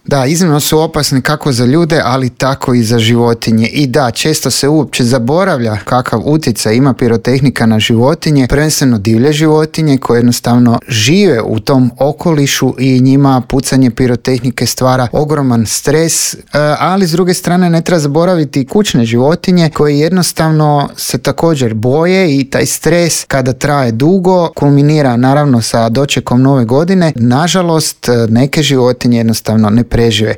Da, iznimno su opasni kako za ljude, ali tako i za životinje. I da, često se uopće zaboravlja kakav utjecaj ima pirotehnika na životinje, prvenstveno divlje životinje koje jednostavno žive u tom okolišu i njima pucanje pirotehnike stvara ogroman stres, ali s druge strane ne treba zaboraviti kućne životinje koje jednostavno se također boje i taj stres kada traje dugo kulminira naravno sa dočekom nove godine. Nažalost, neke životinje jednostavno ne prežive.